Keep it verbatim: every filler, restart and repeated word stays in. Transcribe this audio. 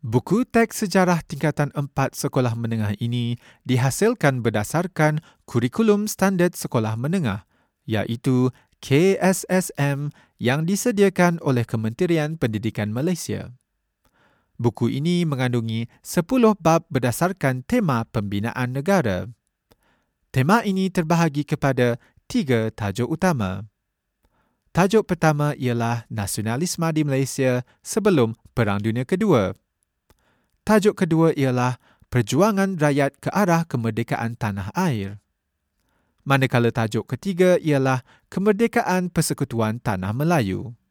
Buku teks sejarah tingkatan empat sekolah menengah ini dihasilkan berdasarkan kurikulum standard sekolah menengah, iaitu K S S M yang disediakan oleh Kementerian Pendidikan Malaysia. Buku ini mengandungi sepuluh bab berdasarkan tema pembinaan negara. Tema ini terbahagi kepada tiga tajuk utama. Tajuk pertama ialah nasionalisme di Malaysia sebelum Perang Dunia Kedua. Tajuk kedua ialah perjuangan rakyat ke arah kemerdekaan tanah air. Manakala tajuk ketiga ialah kemerdekaan persekutuan tanah Melayu.